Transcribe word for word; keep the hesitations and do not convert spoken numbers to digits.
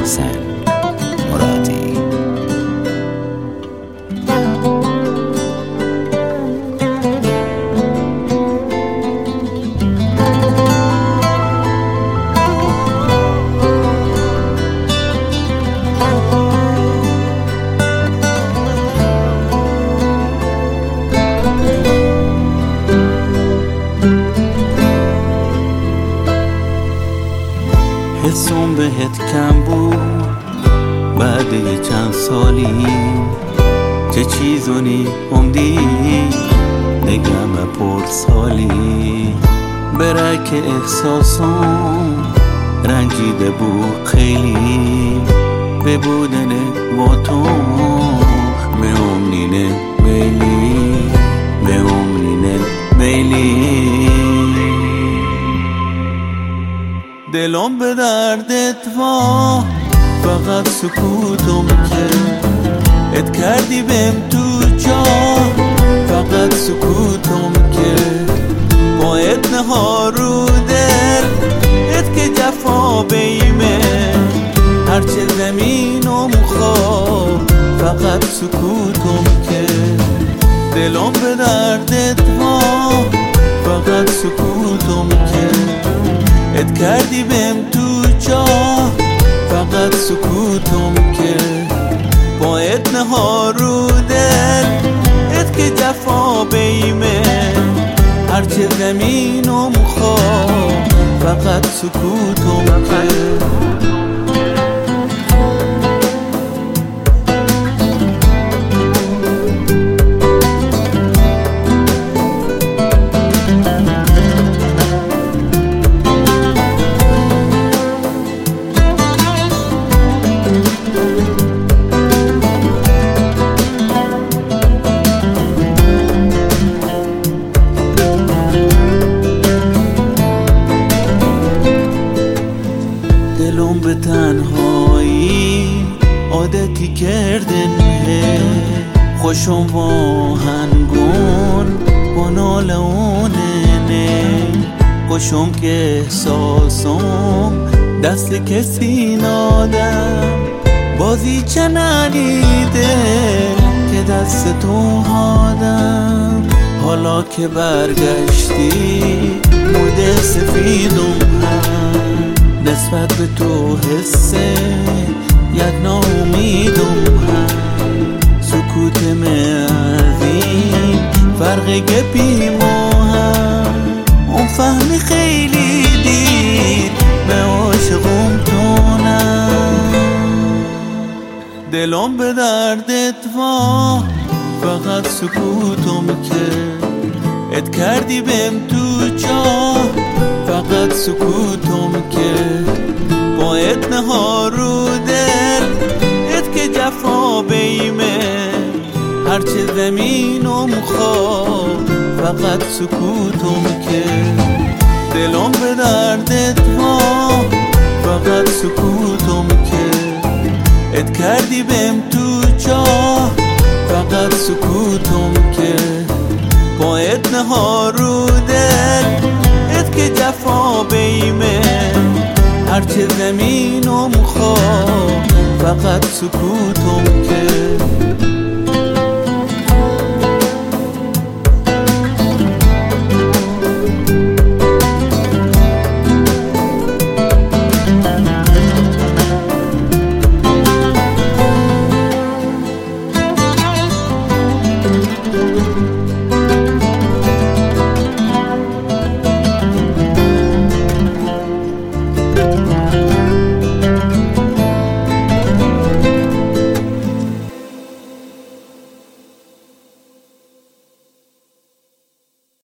حسن مرادی. حسم بهت کم بود بعد یه چند سالی، چه چیزونی عمدی نگم پرسالی. برای که احساسم رنجیده بود خیلی، به بودن با تو میامنینه بیلی میامنینه بیلی. دلم به دردت وا فقط سکوتم که ات کردی بهم تو جا، فقط سکوتم که با ات نهار رو دل ات که جفا بیمه هرچه زمینم خواه، فقط سکوتم که دلم به دردت وا فقط سکوتم که ات کردی بهم تو جا، فقط سکوتم که با ات نهار رو دل ات که جفا بیمه هرچه زمینم خواه، فقط سکوتم که دلم به تنهایی عادتی کردنه، خوشم با هنگون با نالونه، خوشم که احساسم دست کسی نادم، بازی چنانیده که دست تو هادم. حالا که برگشتی مود سفیدم هم، نسبت به تو حسه یک ناامیدم هم، سکوت مردیم فرق گپی ما هم. اون فهمی خیلی دید به عاشقم تونم، دلم به دردت وا فقط سکوتم که ات کردی بهم تو جا، فقط سکوتم که با ات نهار رو دل ات که جفا بیمه هرچه زمینم خواه، فقط سکوتم که دلم به دردت وا فقط سکوتم که ات کردی بهم تو جا، فقط سکوتم که با ات نهار رو دل ات که جفا بیمه هرچه زمینم خواه، فقط سکوتم که